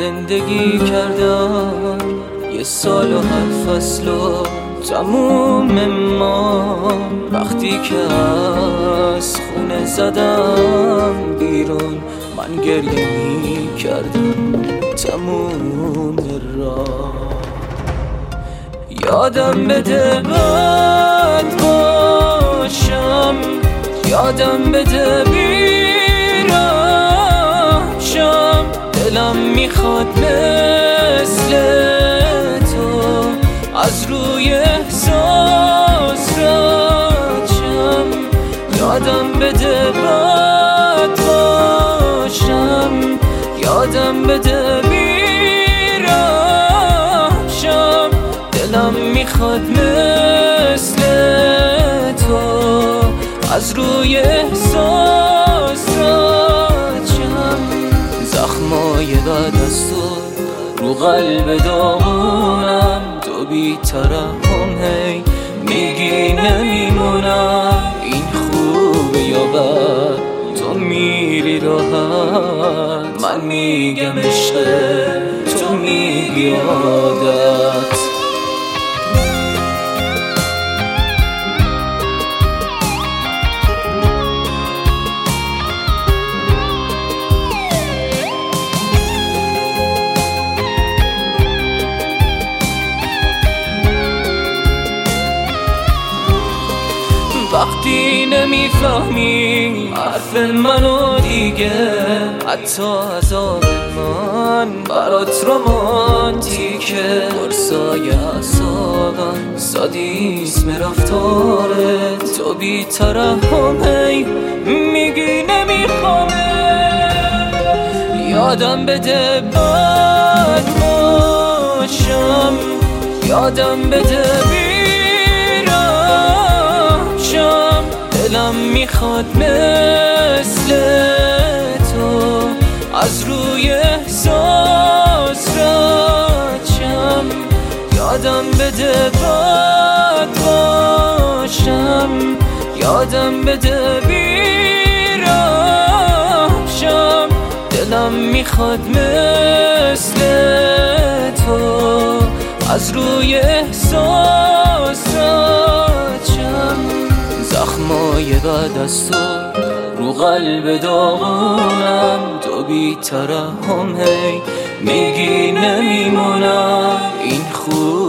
زندگی کردم یه سال و هر فصل و تموم ما. وقتی که از خونه زدم بیرون من گریه می کردم تموم راه. یادم بده بد باشم، یادم بده بیرم شم. دلم میخواد مثل تو از روی احساس رد شم. یادم بده بد باشم، یادم بده بیرم شم. دلم میخواد مثل تو از روی احساس رد شم. زخمای بعد از تو رو قلب داغونم، تو بی ترحم هی میگی نمیمونم. این خوبه یا بد تو میری راحت، من میگم عشقه تو میگی عادت. وقتی نمیفهمی حرف منو دیگه، حتی عذاب من برات رومانتیکه. قرصای اعصابم سادیسم رفتارت، تو بی ترحم هی میگی نمیخوامه. یادم بده بد باشم، یادم بده شم. دلم میخواد مثل تو از روی احساس رد شم. یادم بده بد باشم، یادم بده بیرم شم. دلم میخواد مثل تو از روی احساس رد شم. زخمای بعد از تو رو قلب داغونم، تو بی ترحم هی میگی نمیمونم. این خوب